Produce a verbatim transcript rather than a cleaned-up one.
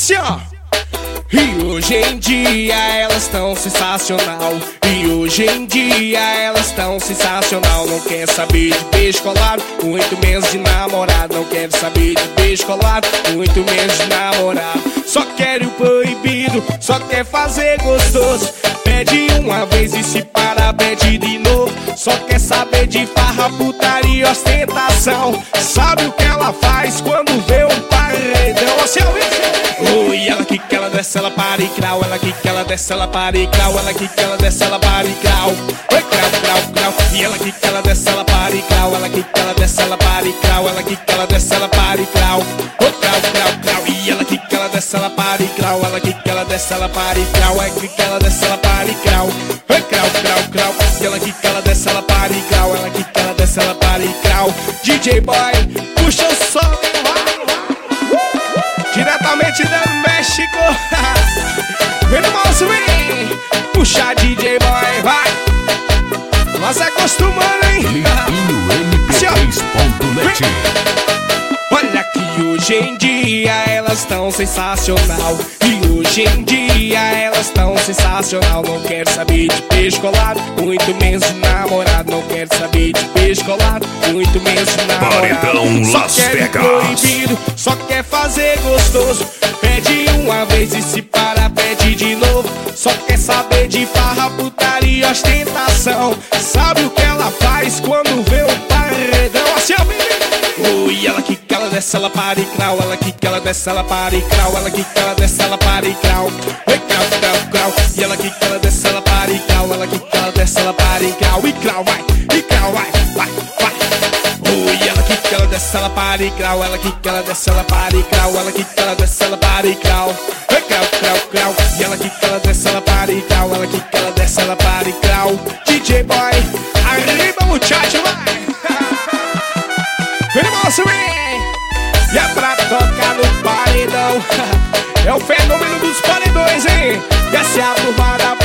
Assim, ó. E hoje em dia elas tão sensacional. E hoje em dia elas tão sensacional. Não quer saber de beijo colado, muito menos de namorado. Não quer saber de beijo colado, muito menos de namorado. Só quer o proibido, só quer fazer gostoso. Pede uma vez e se para, pede de novo. Só quer saber de farra, putaria e ostentação. Sabe o que ela faz quando vê um paredão? Assim, oi, ela que que ela desce, ela para e crau. Ela que que ela desce, ela para e crau. Ela que que ela desce, ela para e crau. Oi, crau, crau, crau. E ela que que ela desce, ela para e crau. Ela que que ela desce, ela para e crau. Ela que que ela desce, ela para e crau. Oi, crau, crau, crau. E ela que que ela desce, ela para e crau. Ela que que ela desce, ela para e crau. Ela que que ela desce, ela para e crau. Oi, crau, crau, crau. E ela que que ela desce, ela para e crau. Ela que que ela desce, ela para e crau. D J Boy, puxa o som e vai. Diretamente do México. Irmãos, vem. Puxa D J Boy, vai. Nós é acostumando, hein? Limpinho M P três ponto net. Olha que hoje em dia elas tão sensacional. E hoje em dia elas tão sensacional. Não quer saber de beijo colado, muito menos de namorado. Não quer saber de beijo colado, muito menos de namorado. Paredão Só Las quer Vegas. proibido, só quer fazer gostoso. Pede uma vez e se para, pede de novo. Só quer saber de farra, putaria e ostentação. Sabe o que ela faz quando vê um paredão? Assim, ó, oi, ela que que ela desce, ela para e crau. Ela que que ela desce, ela para e crau. Ela que que ela desce, ela para e crau. Oi, crau, crau, crau. E ela que que ela desce, ela para e crau. Ela que que ela desce, ela para e crau. E crau, vai, e crau, vai, vai, vai. Oi, ela que que ela desce, ela para e crau. Ela que que ela desce, ela para e crau. Ela que que ela desce, ela para e crau. Oi, crau, crau, crau. E ela que que ela desce, ela para e crau. Ela que que ela desce, ela para e crau. D J Boy, arriba muchacho, vai. Irmãos, vem. E é pra tocar no paredão. É o fenômeno dos paredões, hein? E essa é a turma da